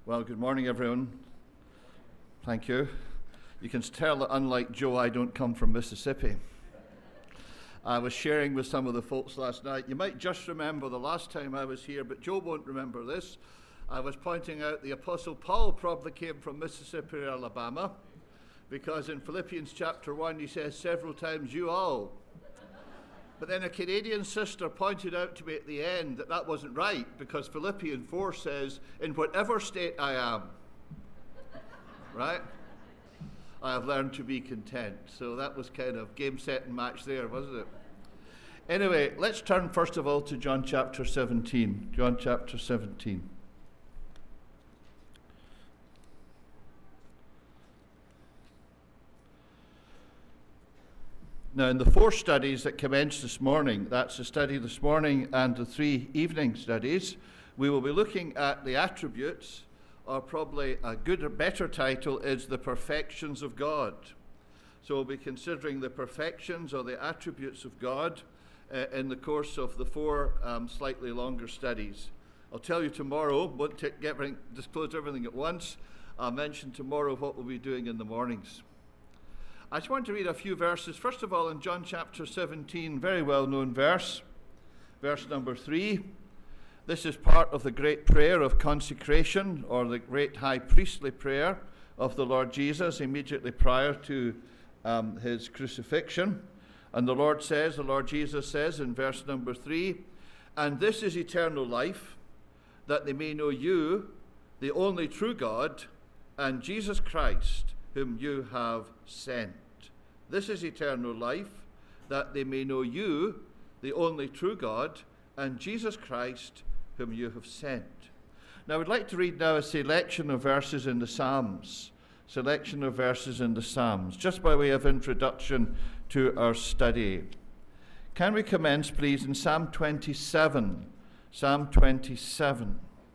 Well, good morning, everyone. Thank you. You can tell that, unlike Joe, I don't come from Mississippi. I was sharing with some of the folks last night. You might just remember the last time I was here, but Joe won't remember this. I was pointing out the Apostle Paul probably came from Mississippi or Alabama, because in Philippians chapter 1 he says several times, "you all." But then a Canadian sister pointed out to me at the end that that wasn't right, because Philippians 4 says, "in whatever state I am." Right? I have learned to be content. So that was kind of game, set, and match there, wasn't it? Anyway, let's turn first of all to John chapter 17. John chapter 17. Now, in the 4 studies that commenced this morning, that's the study this morning and the 3 evening studies, we will be looking at the attributes, or probably a good or better title is the perfections of God. So we'll be considering the perfections or the attributes of God in the course of the 4 slightly longer studies. I'll tell you tomorrow, won't disclose everything at once. I'll mention tomorrow what we'll be doing in the mornings. I just want to read a few verses. First of all, in John chapter 17, very well-known verse number 3. This is part of the great prayer of consecration, or the great high priestly prayer of the Lord Jesus immediately prior to his crucifixion. And the Lord Jesus says in verse number 3, "And this is eternal life, that they may know you, the only true God, and Jesus Christ, whom you have sent." This is eternal life, that they may know you, the only true God, and Jesus Christ, whom you have sent. Now, I would like to read now a selection of verses in the Psalms. Just by way of introduction to our study. Can we commence, please, in Psalm 27? Psalm 27.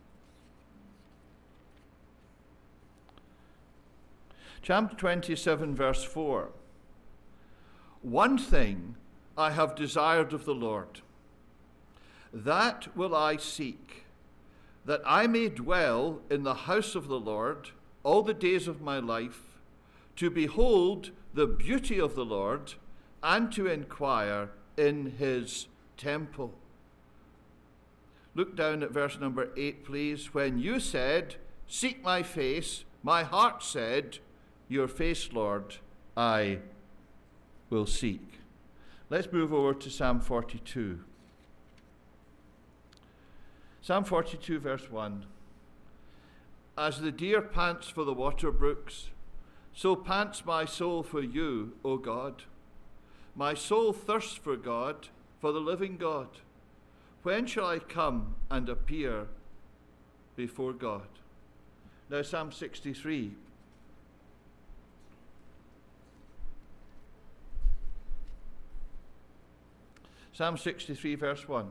Psalm 27, verse 4. "One thing I have desired of the Lord, that will I seek, that I may dwell in the house of the Lord all the days of my life, to behold the beauty of the Lord, and to inquire in his temple." Look down at verse number 8, please. "When you said, 'Seek my face,' my heart said, 'Your face, Lord, I will seek.'" Let's move over to Psalm 42. Psalm 42, verse 1. "As the deer pants for the water brooks, so pants my soul for you, O God. My soul thirsts for God, for the living God. When shall I come and appear before God?" Now Psalm 63. Psalm 63, verse 1.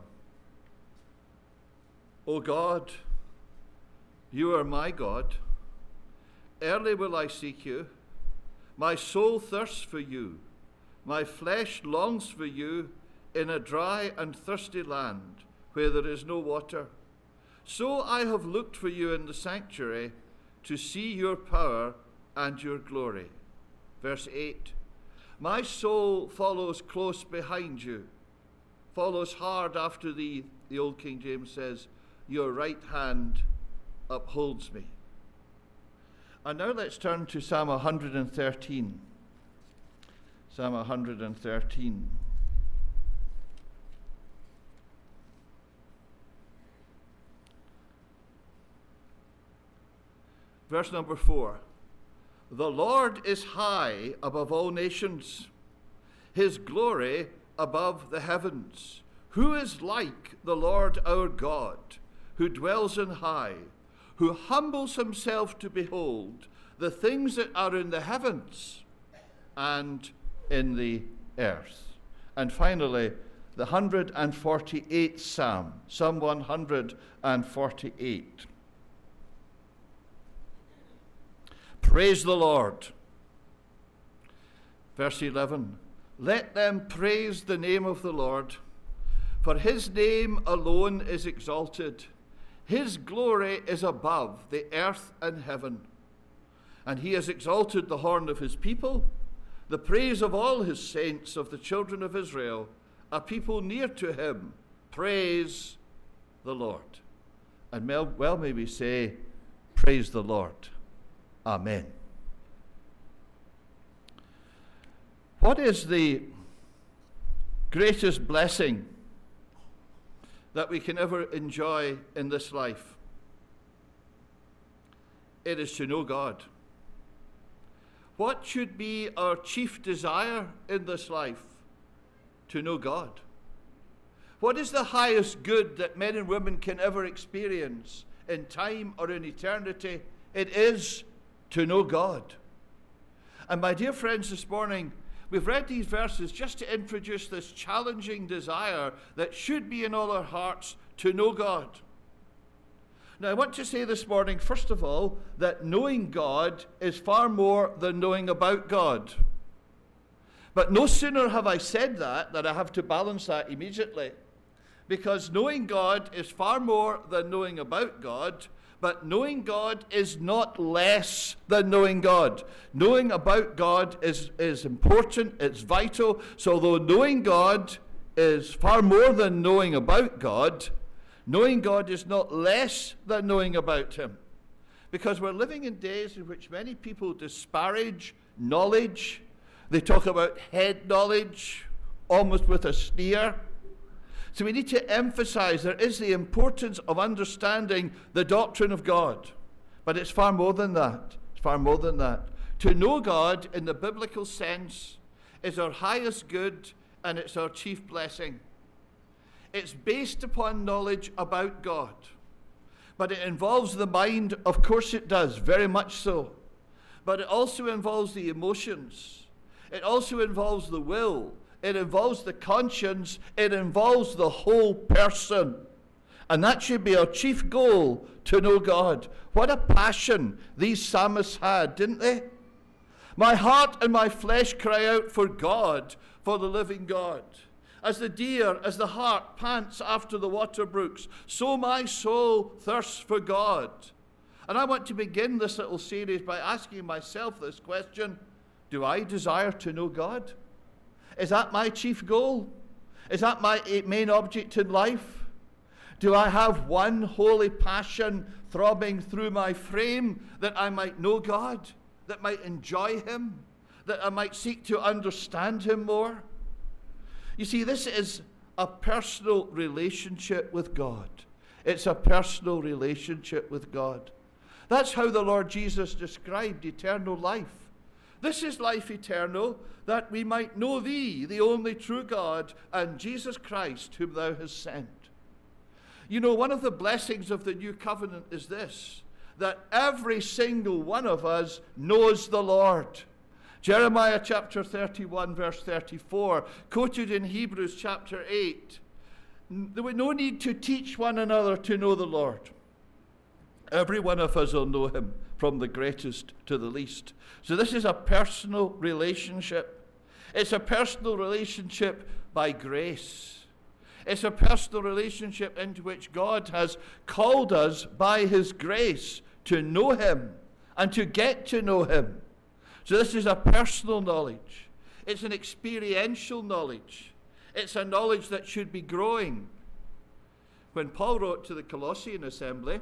"O God, you are my God. Early will I seek you. My soul thirsts for you. My flesh longs for you in a dry and thirsty land where there is no water. So I have looked for you in the sanctuary to see your power and your glory." Verse 8. "My soul follows close behind you, follows hard after thee," the old King James says, "your right hand upholds me." And now let's turn to Psalm 113. Psalm 113. Verse number 4. "The Lord is high above all nations, his glory above the heavens. Who is like the Lord our God, who dwells on high, who humbles himself to behold the things that are in the heavens and in the earth?" And finally, the 148th Psalm, Psalm 148. "Praise the Lord." Verse 11. "Let them praise the name of the Lord, for his name alone is exalted. His glory is above the earth and heaven, and he has exalted the horn of his people, the praise of all his saints, of the children of Israel, a people near to him. Praise the Lord. And well may we say, praise the Lord. Amen. What is the greatest blessing that we can ever enjoy in this life? It is to know God. What should be our chief desire in this life? To know God. What is the highest good that men and women can ever experience in time or in eternity? It is to know God. And my dear friends, this morning, we've read these verses just to introduce this challenging desire that should be in all our hearts to know God. Now, I want to say this morning, first of all, that knowing God is far more than knowing about God. But no sooner have I said that I have to balance that immediately. Because knowing God is far more than knowing about God, but knowing God is not less than knowing God. Knowing about God is important, it's vital. So although knowing God is far more than knowing about God, knowing God is not less than knowing about him. Because we're living in days in which many people disparage knowledge. They talk about head knowledge, almost with a sneer. So we need to emphasize there is the importance of understanding the doctrine of God. But it's far more than that. It's far more than that. To know God in the biblical sense is our highest good and it's our chief blessing. It's based upon knowledge about God. But it involves the mind, of course it does, very much so. But it also involves the emotions. It also involves the will. It involves the conscience. It involves the whole person. And that should be our chief goal, to know God. What a passion these psalmists had, didn't they? My heart and my flesh cry out for God, for the living God. As the deer, as the hart pants after the water brooks, so my soul thirsts for God. And I want to begin this little series by asking myself this question: do I desire to know God? Is that my chief goal? Is that my main object in life? Do I have one holy passion throbbing through my frame, that I might know God, that might enjoy him, that I might seek to understand him more? You see, this is a personal relationship with God. It's a personal relationship with God. That's how the Lord Jesus described eternal life. This is life eternal, that we might know thee, the only true God, and Jesus Christ, whom thou hast sent. You know, one of the blessings of the new covenant is this, that every single one of us knows the Lord. Jeremiah chapter 31, verse 34, quoted in Hebrews chapter 8. There was no need to teach one another to know the Lord. Every one of us will know him, from the greatest to the least. So this is a personal relationship. It's a personal relationship by grace. It's a personal relationship into which God has called us by his grace to know him and to get to know him. So this is a personal knowledge. It's an experiential knowledge. It's a knowledge that should be growing. When Paul wrote to the Colossian assembly,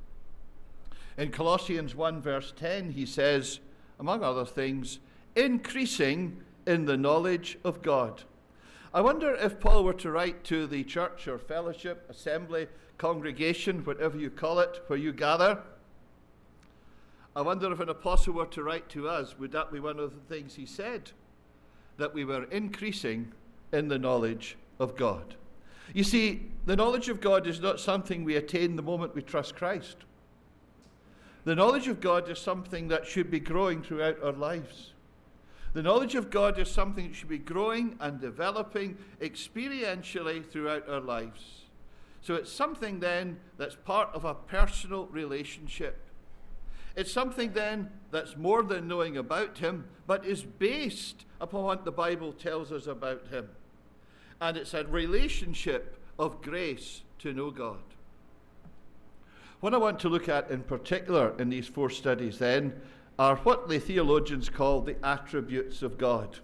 in Colossians 1 verse 10, he says, among other things, increasing in the knowledge of God. I wonder if Paul were to write to the church or fellowship, assembly, congregation, whatever you call it, where you gather, I wonder if an apostle were to write to us, would that be one of the things he said? That we were increasing in the knowledge of God. You see, the knowledge of God is not something we attain the moment we trust Christ. The knowledge of God is something that should be growing throughout our lives. The knowledge of God is something that should be growing and developing experientially throughout our lives. So it's something then that's part of a personal relationship. It's something then that's more than knowing about him, but is based upon what the Bible tells us about him. And it's a relationship of grace to know God. What I want to look at in particular in these 4 studies then are what the theologians call the attributes of God.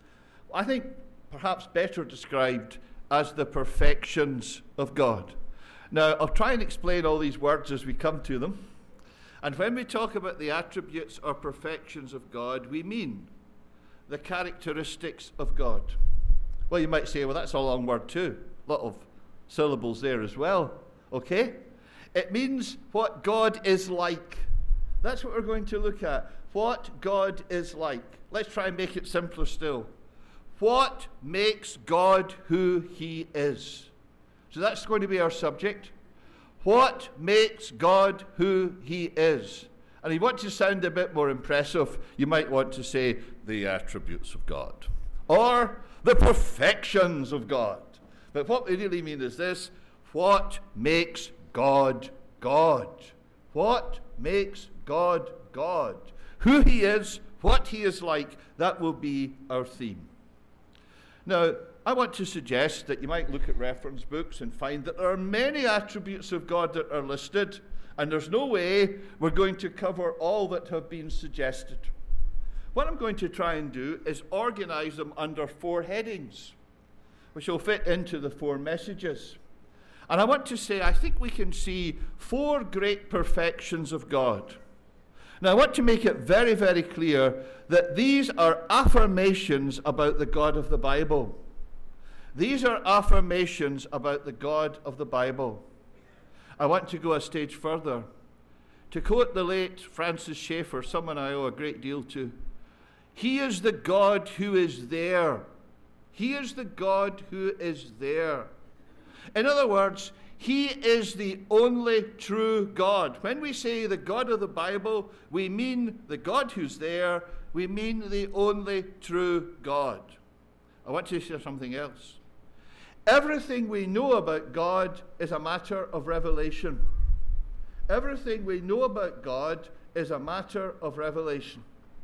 I think perhaps better described as the perfections of God. Now, I'll try and explain all these words as we come to them. And when we talk about the attributes or perfections of God, we mean the characteristics of God. Well, you might say, well, that's a long word too. A lot of syllables there as well. Okay? It means what God is like. That's what we're going to look at. What God is like. Let's try and make it simpler still. What makes God who he is? So that's going to be our subject. What makes God who he is? And if you want to sound a bit more impressive, you might want to say the attributes of God or the perfections of God. But what we really mean is this: what makes God God? What makes God God? Who he is, what he is like, that will be our theme. Now, I want to suggest that you might look at reference books and find that there are many attributes of God that are listed, and there's no way we're going to cover all that have been suggested. What I'm going to try and do is organize them under 4 headings, which will fit into the 4 messages. And I want to say, I think we can see 4 great perfections of God. Now, I want to make it very, very clear that these are affirmations about the God of the Bible. These are affirmations about the God of the Bible. I want to go a stage further. To quote the late Francis Schaeffer, someone I owe a great deal to, he is the God who is there. He is the God who is there. In other words, he is the only true God. When we say the God of the Bible, we mean the God who's there. We mean the only true God. I want to say something else. Everything we know about God is a matter of revelation. Everything we know about God is a matter of revelation.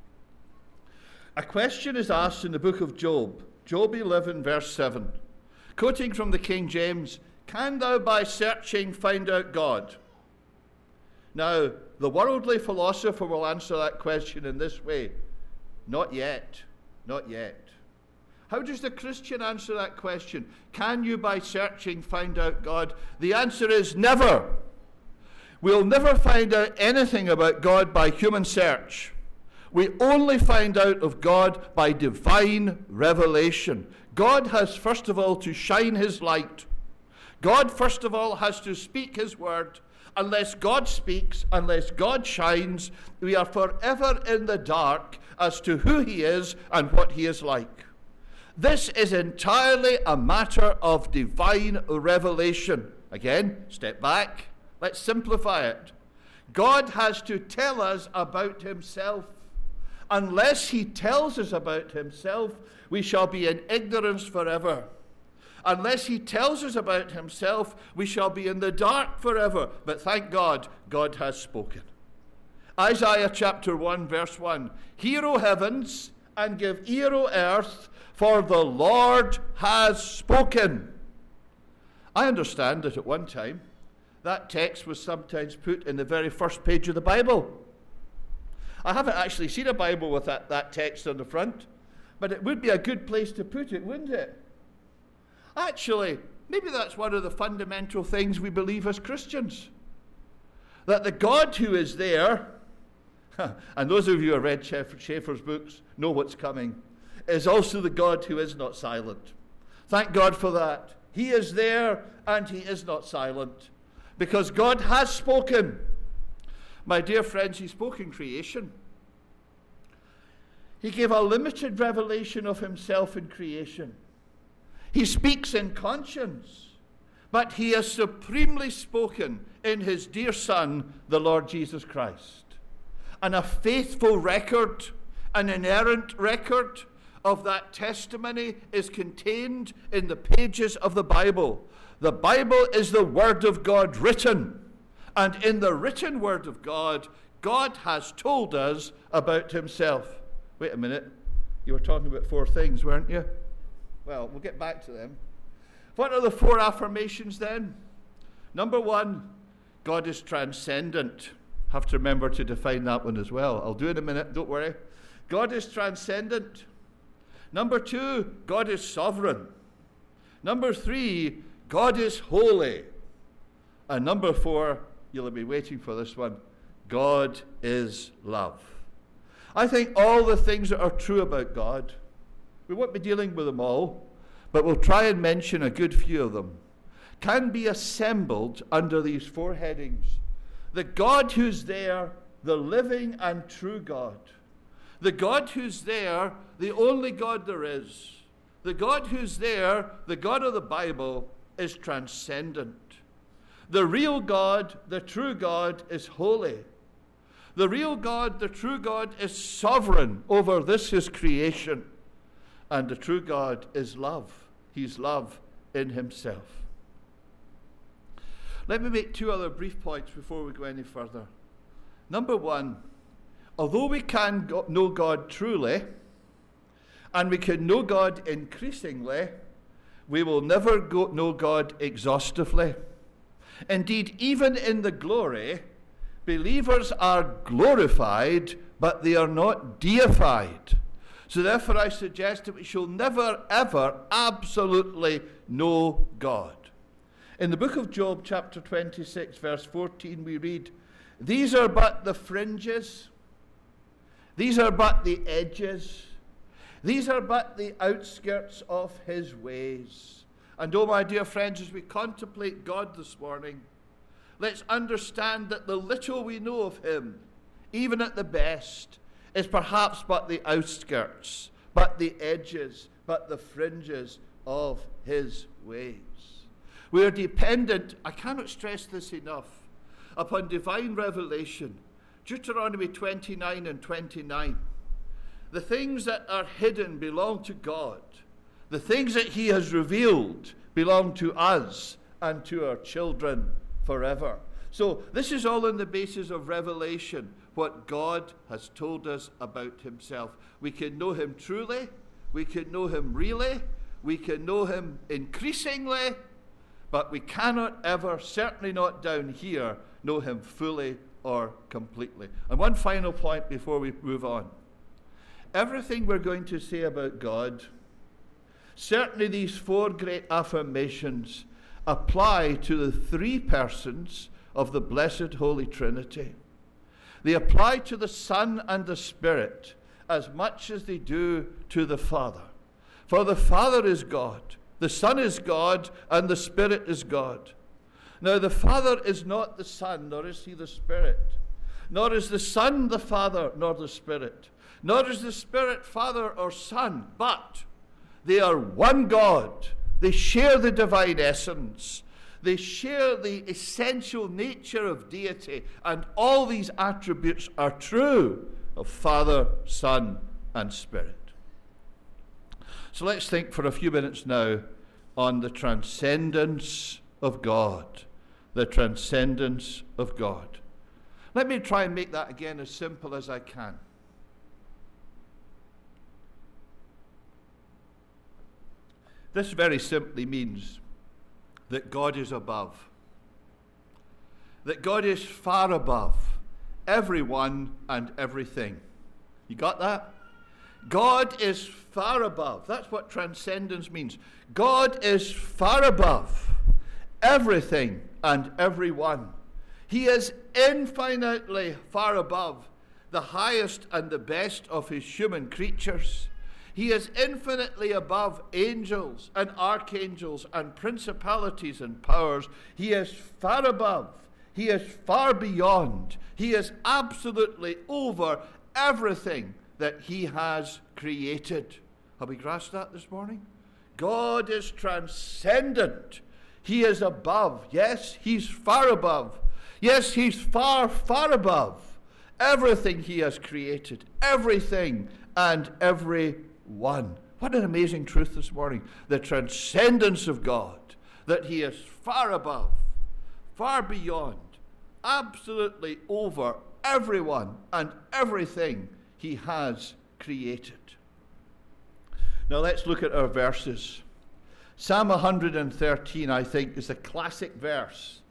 A question is asked in the book of Job, Job 11, verse 7. Quoting from the King James, "Can thou by searching find out God?" Now, the worldly philosopher will answer that question in this way: not yet, not yet. How does the Christian answer that question? Can you by searching find out God? The answer is never. We'll never find out anything about God by human search. We only find out of God by divine revelation. God has first of all to shine his light. God first of all has to speak his word. Unless God speaks, unless God shines, we are forever in the dark as to who he is and what he is like. This is entirely a matter of divine revelation. Again, step back. Let's simplify it. God has to tell us about himself. Unless he tells us about himself, we shall be in ignorance forever. Unless he tells us about himself, we shall be in the dark forever. But thank God, God has spoken. Isaiah chapter 1, verse 1. "Hear, O heavens, and give ear, O earth, for the Lord has spoken." I understand that at one time, that text was sometimes put in the very first page of the Bible. I haven't actually seen a Bible with that text on the front, but it would be a good place to put it, wouldn't it? Actually, maybe that's one of the fundamental things we believe as Christians. That the God who is there, and those of you who have read Schaeffer's books know what's coming, is also the God who is not silent. Thank God for that. He is there and he is not silent. Because God has spoken. My dear friends, he spoke in creation. He gave a limited revelation of himself in creation. He speaks in conscience, but he has supremely spoken in his dear Son, the Lord Jesus Christ. And a faithful record, an inerrant record of that testimony is contained in the pages of the Bible. The Bible is the Word of God written. And in the written Word of God, God has told us about himself. Wait a minute. You were talking about 4 things, weren't you? Well, we'll get back to them. What are the 4 affirmations then? Number 1, God is transcendent. Have to remember to define that one as well. I'll do it in a minute, don't worry. God is transcendent. Number 2, God is sovereign. Number 3, God is holy. And number 4, you'll be waiting for this one, God is love. I think all the things that are true about God, we won't be dealing with them all, but we'll try and mention a good few of them, can be assembled under these 4 headings. The God who's there, the living and true God. The God who's there, the only God there is. The God who's there, the God of the Bible, is transcendent. The real God, the true God, is holy. The real God, the true God, is sovereign over this his creation. And the true God is love. He's love in himself. Let me make 2 other brief points before we go any further. Number 1, although we can know God truly, and we can know God increasingly, we will never know God exhaustively. Indeed, even in the glory, believers are glorified, but they are not deified. So therefore I suggest that we shall never, ever absolutely know God. In the book of Job, chapter 26, verse 14, we read, "These are but the fringes, these are but the edges, these are but the outskirts of his ways." And oh, my dear friends, as we contemplate God this morning, let's understand that the little we know of him, even at the best, is perhaps but the outskirts, but the edges, but the fringes of his ways. We are dependent, I cannot stress this enough, upon divine revelation. Deuteronomy 29 and 29. The things that are hidden belong to God. The things that he has revealed belong to us and to our children forever. So this is all on the basis of revelation, what God has told us about himself. We can know him truly, we can know him really, we can know him increasingly, but we cannot ever, certainly not down here, know him fully or completely. And one final point before we move on. Everything we're going to say about God, certainly these 4 great affirmations, apply to the 3 persons of the blessed Holy Trinity. They apply to the Son and the Spirit as much as they do to the Father. For the Father is God, the Son is God, and the Spirit is God. Now the Father is not the Son, nor is he the Spirit. Nor is the Son the Father, nor the Spirit. Nor is the Spirit Father or Son, but they are one God. They share the divine essence. They share the essential nature of deity, and all these attributes are true of Father, Son, and Spirit. So let's think for a few minutes now on the transcendence of God. The transcendence of God. Let me try and make that again as simple as I can. This very simply means that God is above. That God is far above everyone and everything. You got that? God is far above. That's what transcendence means. God is far above everything and everyone. He is infinitely far above the highest and the best of his human creatures. He is infinitely above angels and archangels and principalities and powers. He is far above. He is far beyond. He is absolutely over everything that he has created. Have we grasped that this morning? God is transcendent. He is above. Yes, he's far above. Yes, he's far, far above everything he has created. Everything and everyone. What an amazing truth this morning. The transcendence of God. That he is far above, far beyond, absolutely over everyone and everything he has created. Now let's look at our verses. Psalm 113, I think, is a classic verse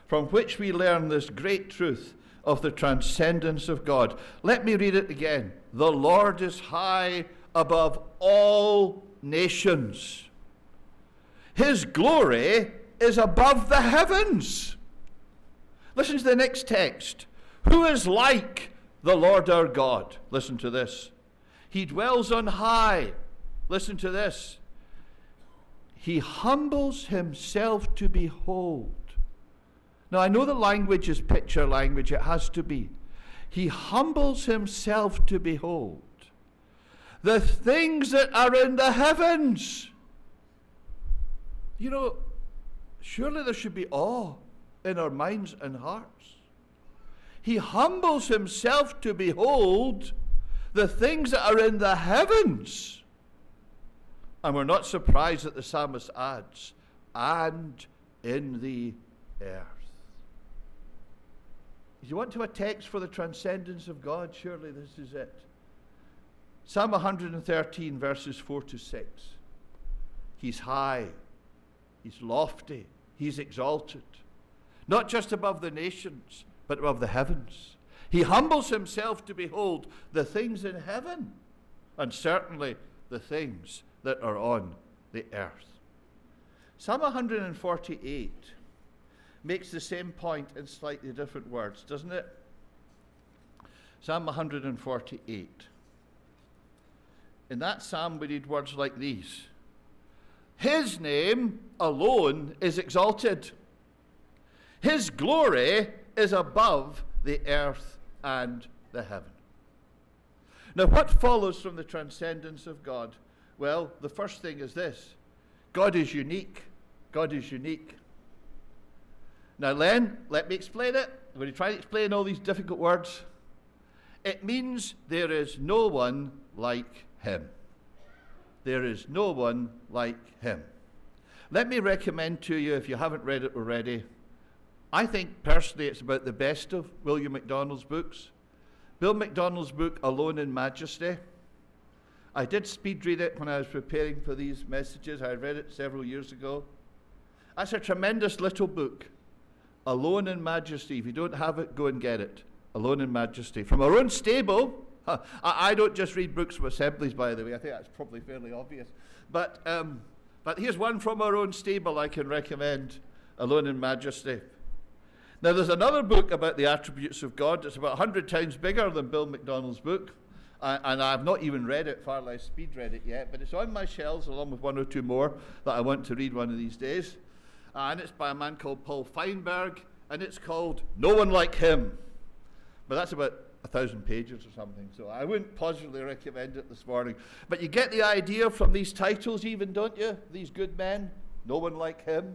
from which we learn this great truth of the transcendence of God. Let me read it again. The Lord is high above all nations. His glory is above the heavens. Listen to the next text. Who is like the Lord our God? Listen to this. He dwells on high. Listen to this. He humbles himself to behold. Now, I know the language is picture language. It has to be. He humbles himself to behold the things that are in the heavens. You know, surely there should be awe in our minds and hearts. He humbles himself to behold the things that are in the heavens. And we're not surprised that the psalmist adds, and in the earth. You want to have a text for the transcendence of God? Surely this is it. Psalm 113, verses 4 to 6. He's high, he's lofty, he's exalted. Not just above the nations, but above the heavens. He humbles himself to behold the things in heaven, and certainly the things that are on the earth. Psalm 148 makes the same point in slightly different words, doesn't it? Psalm 148. In that psalm we read words like these. His name alone is exalted. His glory is above the earth and the heaven. Now, what follows from the transcendence of God? Well, the first thing is this. God is unique. God is unique. Now, Len, let me explain it. I'm going to try to explain all these difficult words. It means there is no one like him. There is no one like him. Let me recommend to you, if you haven't read it already, I think personally it's about the best of William MacDonald's books. Bill MacDonald's book, Alone in Majesty. I did speed read it when I was preparing for these messages. I read it several years ago. That's a tremendous little book. Alone in Majesty. If you don't have it, go and get it. Alone in Majesty. From our own stable. I don't just read books from assemblies, by the way. I think that's probably fairly obvious. But here's one from our own stable I can recommend. Alone in Majesty. Now, there's another book about the attributes of God that's about 100 times bigger than Bill MacDonald's book. And I've not even read it, far less speed read it yet. But it's on my shelves along with one or two more that I want to read one of these days. And it's by a man called Paul Feinberg. And it's called No One Like Him. But that's about 1,000 pages or something. So I wouldn't positively recommend it this morning. But you get the idea from these titles even, don't you? These good men. No one like him.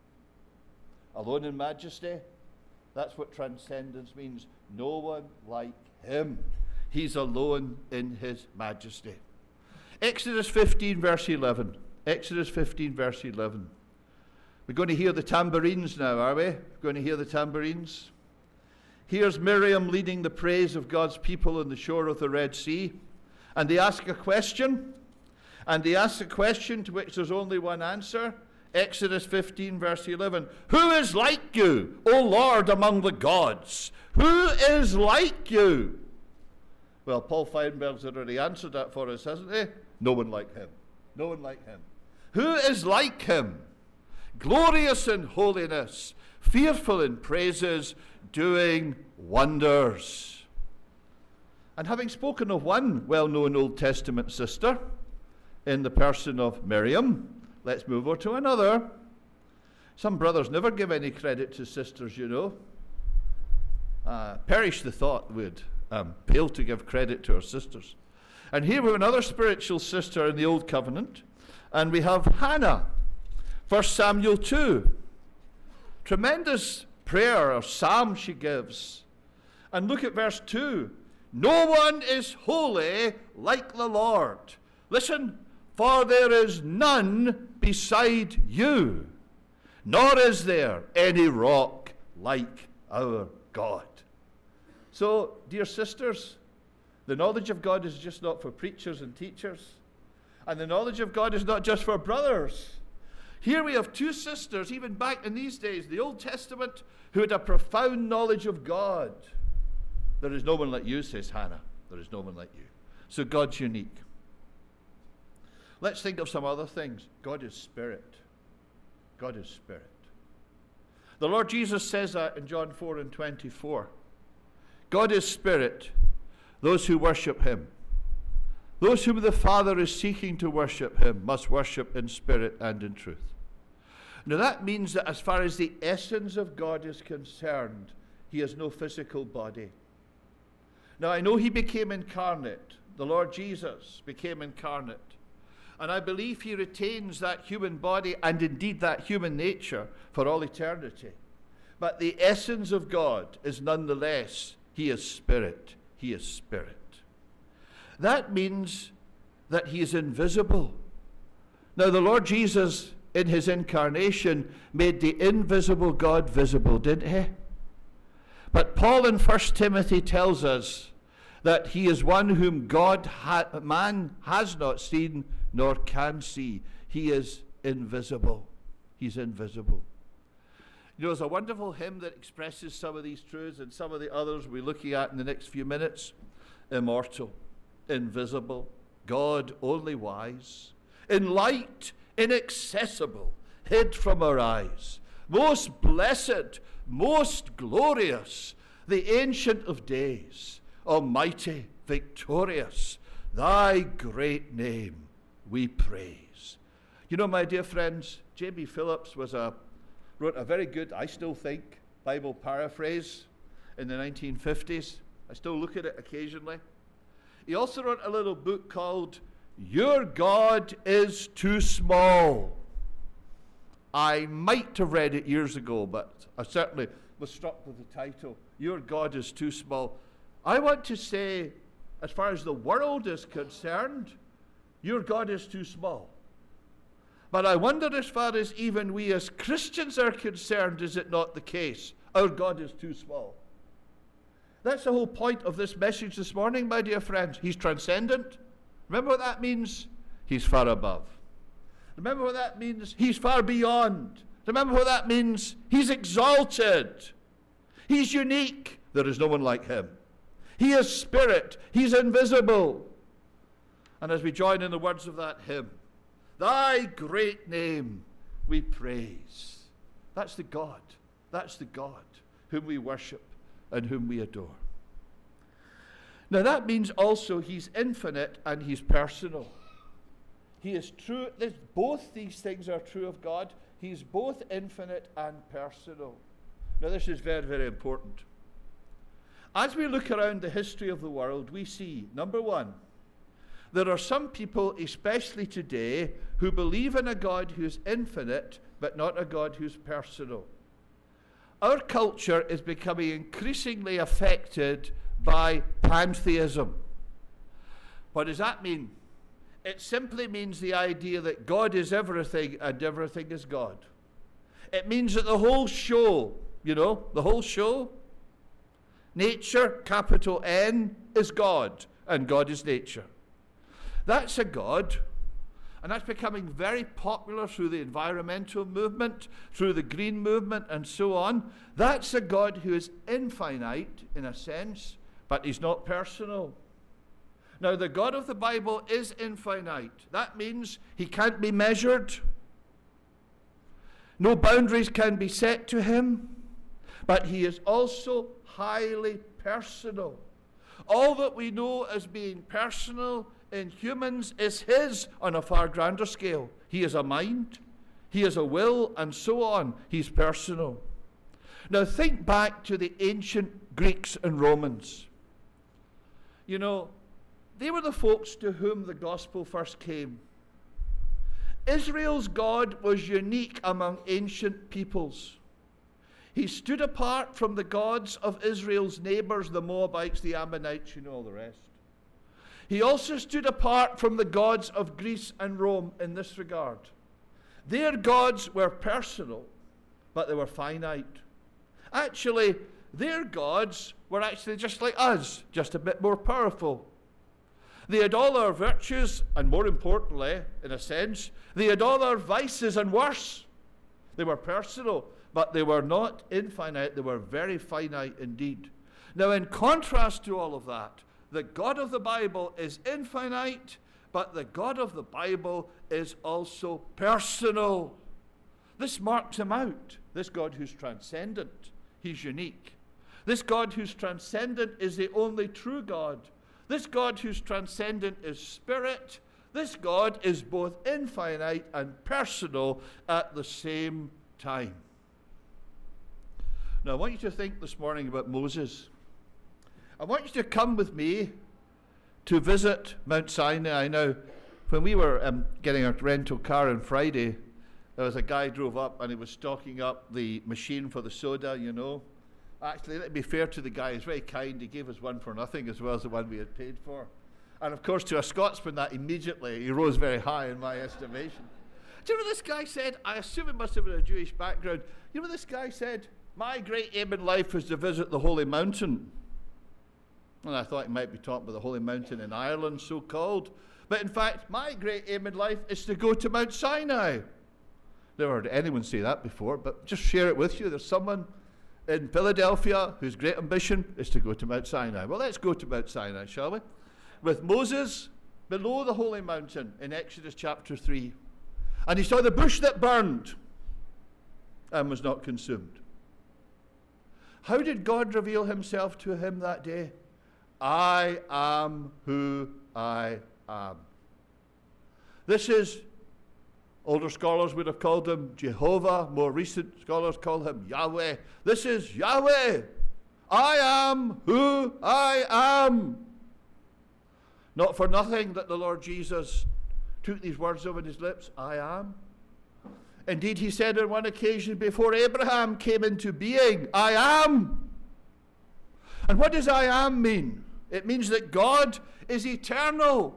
Alone in majesty. That's what transcendence means. No one like him. He's alone in his majesty. Exodus 15, verse 11. Exodus 15, verse 11. We're going to hear the tambourines now, are we? We're going to hear the tambourines. Here's Miriam leading the praise of God's people on the shore of the Red Sea. And they ask a question. And they ask a question to which there's only one answer. Exodus 15, verse 11. Who is like you, O Lord, among the gods? Who is like you? Well, Paul Feinberg's already answered that for us, hasn't he? No one like him. No one like him. Who is like him? Glorious in holiness, fearful in praises, doing wonders. And having spoken of one well-known Old Testament sister in the person of Miriam, let's move on to another. Some brothers never give any credit to sisters, you know. Perish the thought would fail to give credit to our sisters. And here we have another spiritual sister in the Old Covenant, and we have Hannah. 1 Samuel 2. Tremendous prayer or psalm she gives. And look at verse 2. No one is holy like the Lord. Listen, for there is none beside you, nor is there any rock like our God. So, dear sisters, the knowledge of God is just not for preachers and teachers. And the knowledge of God is not just for brothers. Here we have two sisters, even back in these days, the Old Testament, who had a profound knowledge of God. There is no one like you, says Hannah. There is no one like you. So God's unique. Let's think of some other things. God is spirit. God is spirit. The Lord Jesus says that in John 4:24. God is spirit. Those who worship him, those whom the Father is seeking to worship him, must worship in spirit and in truth. Now that means that as far as the essence of God is concerned, he has no physical body. Now I know he became incarnate. The Lord Jesus became incarnate. And I believe he retains that human body and indeed that human nature for all eternity. But the essence of God is nonetheless, he is spirit. He is spirit. That means that he is invisible. Now the Lord Jesus in his incarnation made the invisible God visible, didn't he? But Paul in 1 Timothy tells us that he is one whom man has not seen nor can see. He is invisible. He's invisible. You know, there's a wonderful hymn that expresses some of these truths, and some of the others we'll be looking at in the next few minutes. Immortal, invisible, God only wise, in light, inaccessible, hid from our eyes, most blessed, most glorious, the Ancient of Days, almighty, victorious, thy great name we praise. You know, my dear friends, J.B. Phillips wrote a very good, I still think, Bible paraphrase in the 1950s. I still look at it occasionally. He also wrote a little book called Your God is Too Small. I might have read it years ago, but I certainly was struck with the title, Your God is Too Small. I want to say, as far as the world is concerned, your God is too small. But I wonder, as far as even we as Christians are concerned, is it not the case? Our God is too small. That's the whole point of this message this morning, my dear friends. He's transcendent. Remember what that means? He's far above. Remember what that means? He's far beyond. Remember what that means? He's exalted. He's unique. There is no one like him. He is spirit. He's invisible. And as we join in the words of that hymn, thy great name we praise. That's the God. That's the God whom we worship and whom we adore. Now that means also he's infinite and he's personal. He is true. Both these things are true of God. He's both infinite and personal. Now this is very, very important. As we look around the history of the world, we see, number one, there are some people, especially today, who believe in a God who's infinite, but not a God who's personal. Our culture is becoming increasingly affected by pantheism. What does that mean? It simply means the idea that God is everything and everything is God. It means that the whole show, the whole show, nature, capital N, is God, and God is nature. That's a God, and that's becoming very popular through the environmental movement, through the green movement, and so on. That's a God who is infinite, in a sense, but he's not personal. Now, the God of the Bible is infinite. That means he can't be measured. No boundaries can be set to him, but he is also highly personal. All that we know as being personal in humans is his on a far grander scale. He has a mind, he has a will, and so on. He's personal. Now think back to the ancient Greeks and Romans. They were the folks to whom the gospel first came. Israel's God was unique among ancient peoples. He stood apart from the gods of Israel's neighbors, the Moabites, the Ammonites, all the rest. He also stood apart from the gods of Greece and Rome in this regard. Their gods were personal, but they were finite. Actually, their gods were actually just like us, just a bit more powerful. They had all our virtues, and more importantly, in a sense, they had all our vices and worse. They were personal, but they were not infinite. They were very finite indeed. Now, in contrast to all of that, the God of the Bible is infinite, but the God of the Bible is also personal. This marks him out. This God who's transcendent, he's unique. This God who's transcendent is the only true God. This God who's transcendent is spirit. This God is both infinite and personal at the same time. Now, I want you to think this morning about Moses. I want you to come with me to visit Mount Sinai. Now, when we were getting a rental car on Friday, there was a guy drove up and he was stocking up the machine for the soda, you know. Actually, let me be fair to the guy, he's very kind. He gave us one for nothing as well as the one we had paid for. And of course, to a Scotsman, that immediately, he rose very high in my estimation. Do you know what this guy said? I assume it must have been a Jewish background. You know what this guy said? My great aim in life was to visit the Holy Mountain. And I thought he might be talking about the Holy Mountain in Ireland, so-called. But in fact, my great aim in life is to go to Mount Sinai. Never heard anyone say that before, but just share it with you. There's someone in Philadelphia whose great ambition is to go to Mount Sinai. Well, let's go to Mount Sinai, shall we? With Moses below the Holy Mountain in Exodus chapter 3. And he saw the bush that burned and was not consumed. How did God reveal himself to him that day? I am who I am. This is, older scholars would have called him Jehovah. More recent scholars call him Yahweh. This is Yahweh. I am who I am. Not for nothing that the Lord Jesus took these words over his lips. I am. Indeed, he said on one occasion before Abraham came into being, I am. And what does I am mean? It means that God is eternal.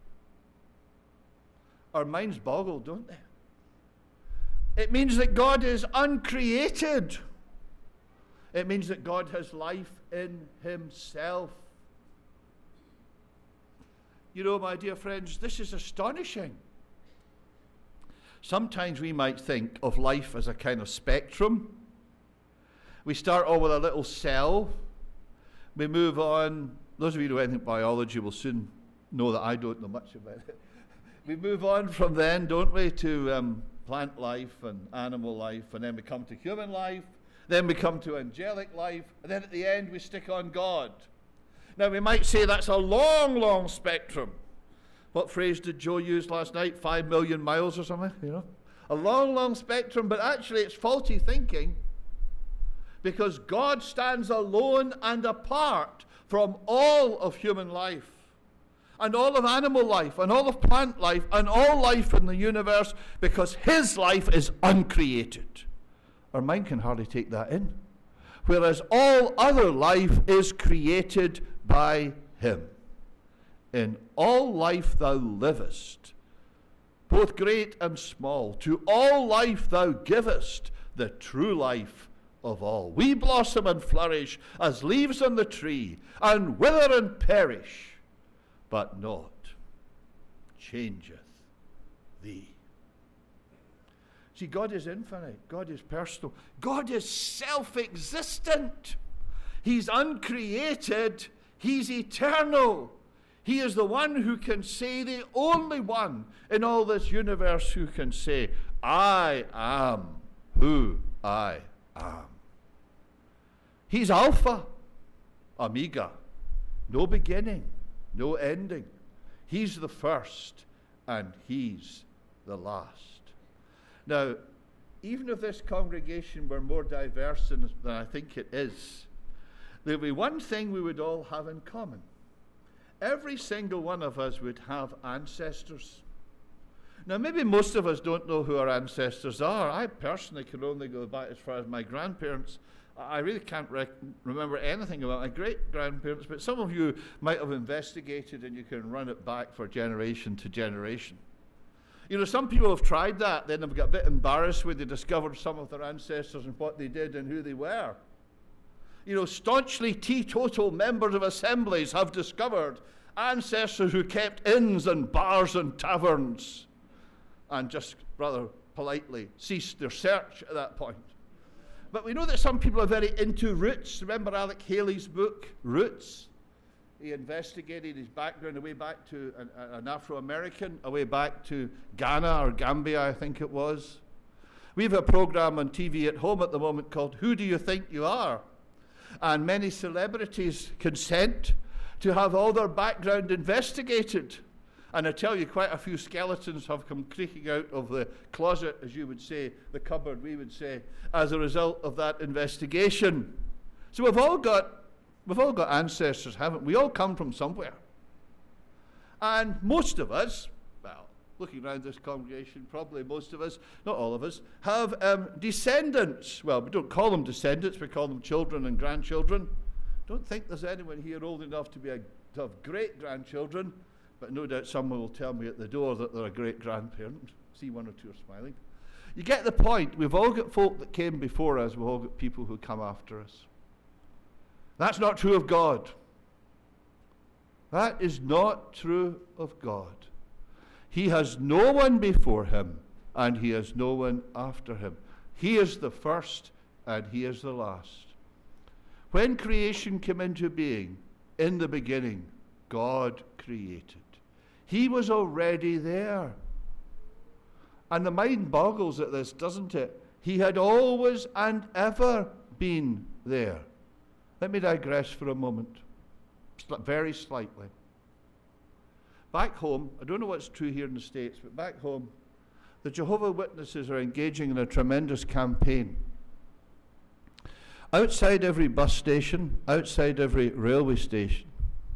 Our minds boggle, don't they? It means that God is uncreated. It means that God has life in himself. You know, my dear friends, this is astonishing. Sometimes we might think of life as a kind of spectrum. We start off with a little cell. We move on. Those of you who know anything about biology will soon know that I don't know much about it. We move on from then, don't we, to plant life and animal life, and then we come to human life, then we come to angelic life, and then at the end we stick on God. Now we might say that's a long, long spectrum. What phrase did Joe use last night? 5 million miles or something, you know? A long, long spectrum, but actually it's faulty thinking, because God stands alone and apart from all of human life, and all of animal life, and all of plant life, and all life in the universe, because his life is uncreated. Our mind can hardly take that in. Whereas all other life is created by him. In all life thou livest, both great and small, to all life thou givest the true life of all. We blossom and flourish as leaves on the tree, and wither and perish, but naught changeth thee. See, God is infinite. God is personal. God is self-existent. He's uncreated. He's eternal. He is the one who can say, the only one in all this universe who can say, I am who I am. He's Alpha, Omega, no beginning, no ending. He's the first and he's the last. Now, even if this congregation were more diverse than I think it is, there would be one thing we would all have in common. Every single one of us would have ancestors. Now, maybe most of us don't know who our ancestors are. I personally can only go back as far as my grandparents. I really can't remember anything about my great-grandparents, but some of you might have investigated and you can run it back for generation to generation. You know, some people have tried that, then they've got a bit embarrassed when they discovered some of their ancestors and what they did and who they were. You know, staunchly teetotal members of assemblies have discovered ancestors who kept inns and bars and taverns and just rather politely ceased their search at that point. But we know that some people are very into roots. Remember Alec Haley's book, Roots? He investigated his background away back to an Afro-American, away back to Ghana or Gambia, I think it was. We have a program on TV at home at the moment called Who Do You Think You Are? And many celebrities consent to have all their background investigated. And I tell you, quite a few skeletons have come creaking out of the closet, as you would say, the cupboard, we would say, as a result of that investigation. So we've all got ancestors, haven't we? We all come from somewhere. And most of us, well, looking around this congregation, probably most of us, not all of us, have descendants. Well, we don't call them descendants, we call them children and grandchildren. Don't think there's anyone here old enough to have great-grandchildren, but no doubt someone will tell me at the door that they're a great-grandparent. See, one or two are smiling. You get the point. We've all got folk that came before us. We've all got people who come after us. That's not true of God. That is not true of God. He has no one before him, and he has no one after him. He is the first, and he is the last. When creation came into being, in the beginning, God created. He was already there. And the mind boggles at this, doesn't it? He had always and ever been there. Let me digress for a moment, very slightly. Back home, I don't know what's true here in the States, but back home, the Jehovah's Witnesses are engaging in a tremendous campaign. Outside every bus station, outside every railway station,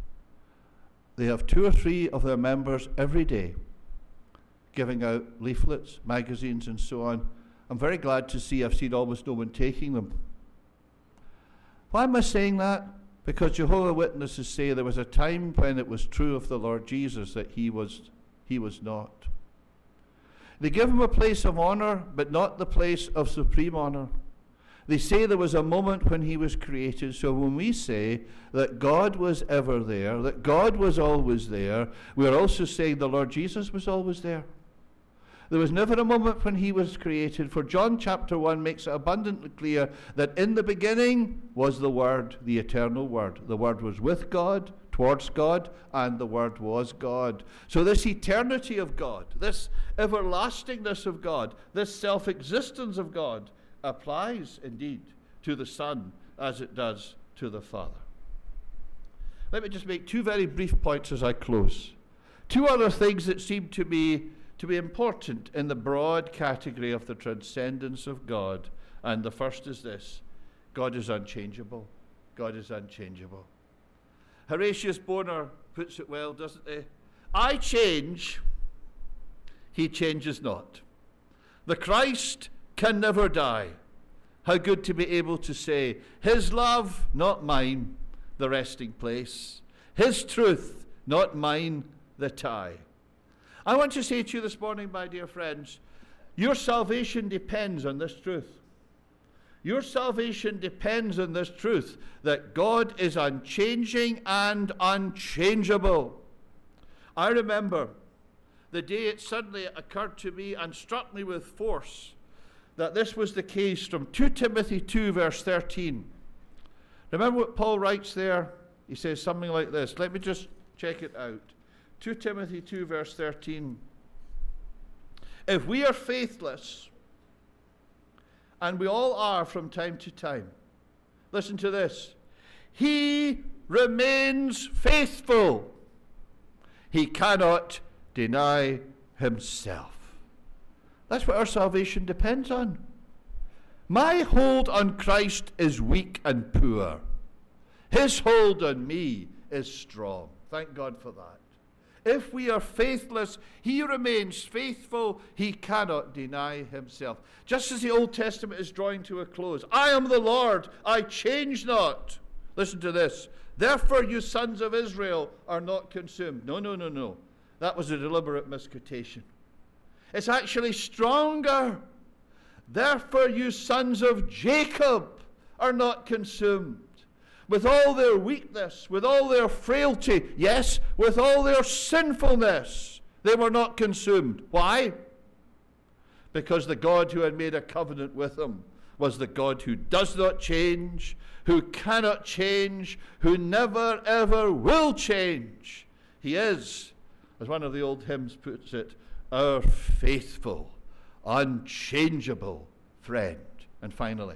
they have 2 or 3 of their members every day giving out leaflets, magazines, and so on. I'm very glad to see I've seen almost no one taking them. Why am I saying that? Because Jehovah's Witnesses say there was a time when it was true of the Lord Jesus that he was not. They give him a place of honor, but not the place of supreme honor. They say there was a moment when he was created. So when we say that God was ever there, that God was always there, we are also saying the Lord Jesus was always there. There was never a moment when he was created, for John chapter 1 makes it abundantly clear that in the beginning was the Word, the eternal Word. The Word was with God, towards God, and the Word was God. So this eternity of God, this everlastingness of God, this self-existence of God applies indeed to the Son as it does to the Father. Let me just make 2 very brief points as I close. 2 other things that seem to be important in the broad category of the transcendence of God. And the first is this: God is unchangeable. God is unchangeable. Horatius Bonar puts it well, doesn't he? I change, he changes not. The Christ can never die. How good to be able to say, his love, not mine, the resting place. His truth, not mine, the tie. I want to say to you this morning, my dear friends, your salvation depends on this truth. Your salvation depends on this truth, that God is unchanging and unchangeable. I remember the day it suddenly occurred to me and struck me with force that this was the case from 2 Timothy 2, verse 13. Remember what Paul writes there? He says something like this. Let me just check it out. 2 Timothy 2, verse 13. If we are faithless, and we all are from time to time, listen to this. He remains faithful. He cannot deny himself. That's what our salvation depends on. My hold on Christ is weak and poor. His hold on me is strong. Thank God for that. If we are faithless, he remains faithful. He cannot deny himself. Just as the Old Testament is drawing to a close. I am the Lord, I change not. Listen to this. Therefore you sons of Israel are not consumed. No. That was a deliberate misquotation. It's actually stronger. Therefore you sons of Jacob are not consumed. with all their weakness, with all their frailty, yes, with all their sinfulness, they were not consumed. Why? Because the God who had made a covenant with them was the God who does not change, who cannot change, who never ever will change. He is, as one of the old hymns puts it, our faithful, unchangeable friend. And finally,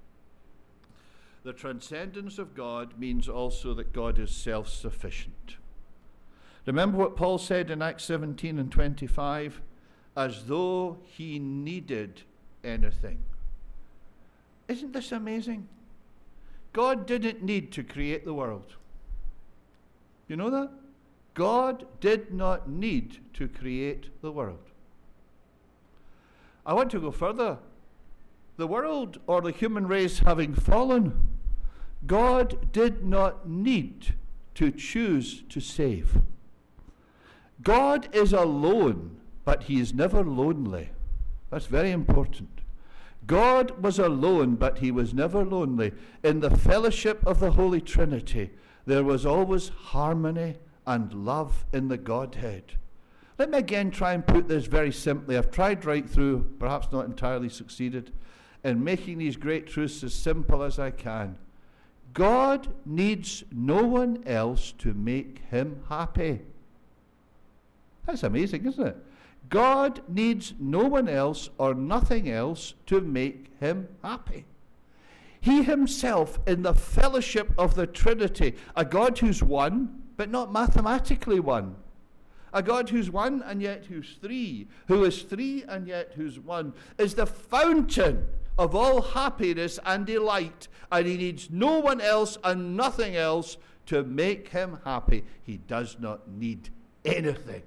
the transcendence of God means also that God is self-sufficient. Remember what Paul said in Acts 17 and 25? As though he needed anything. Isn't this amazing? God didn't need to create the world. You know that? God did not need to create the world. I want to go further. The world, or the human race having fallen, God did not need to choose to save. God is alone, but he is never lonely. That's very important. God was alone, but he was never lonely. In the fellowship of the Holy Trinity, there was always harmony and love in the Godhead. Let me again try and put this very simply. I've tried right through, perhaps not entirely succeeded, in making these great truths as simple as I can. God needs no one else to make him happy. That's amazing, isn't it? God needs no one else or nothing else to make him happy. He himself, in the fellowship of the Trinity, a God who's one, but not mathematically one, a God who's one and yet who's three, who is three and yet who's one, is the fountain of all happiness and delight, and he needs no one else and nothing else to make him happy. He does not need anything.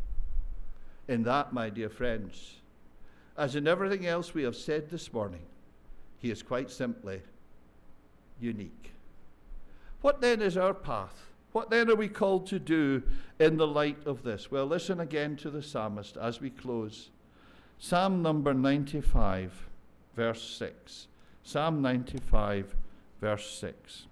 In that, my dear friends, as in everything else we have said this morning, he is quite simply unique. What then is our path? What then are we called to do in the light of this? Well, listen again to the psalmist as we close. Psalm number 95, verse 6. Psalm 95, verse 6.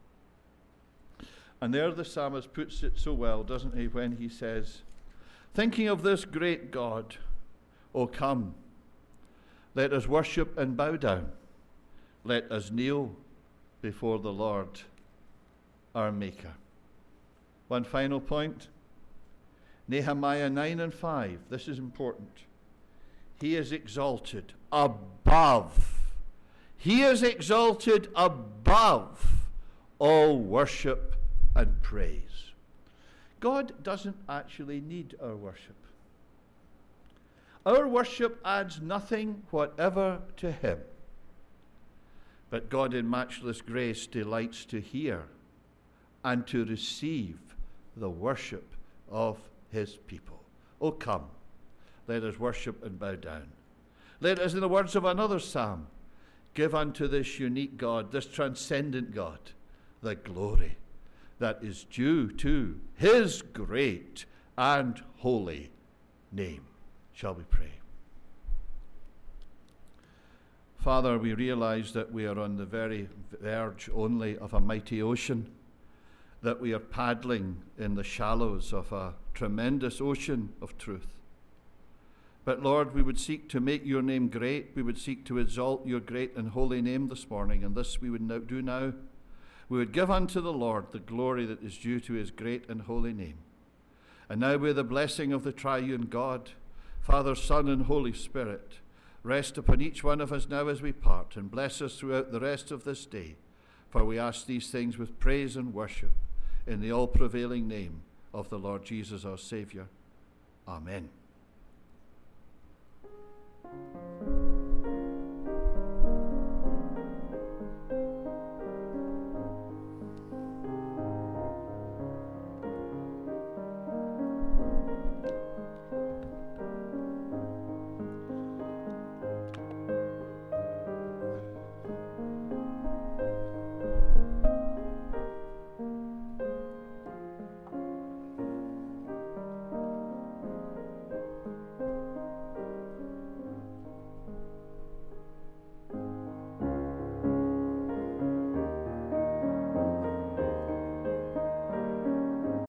And there the psalmist puts it so well, doesn't he, when he says, thinking of this great God, O come, let us worship and bow down. Let us kneel before the Lord, our Maker. One final point. Nehemiah 9 and 5. This is important. He is exalted above. He is exalted above all worship and praise. God doesn't actually need our worship. Our worship adds nothing whatever to him. But God in matchless grace delights to hear and to receive the worship of his people. Oh, come, let us worship and bow down. Let us, in the words of another psalm, give unto this unique God, this transcendent God, the glory that is due to his great and holy name. Shall we pray? Father, we realize that we are on the very verge only of a mighty ocean, that we are paddling in the shallows of a tremendous ocean of truth. But Lord, we would seek to make your name great. We would seek to exalt your great and holy name this morning, and this we would do now. We would give unto the Lord the glory that is due to his great and holy name. And now with the blessing of the triune God, Father, Son, and Holy Spirit, rest upon each one of us now as we part, and bless us throughout the rest of this day. For we ask these things with praise and worship in the all-prevailing name of the Lord Jesus our Saviour. Amen.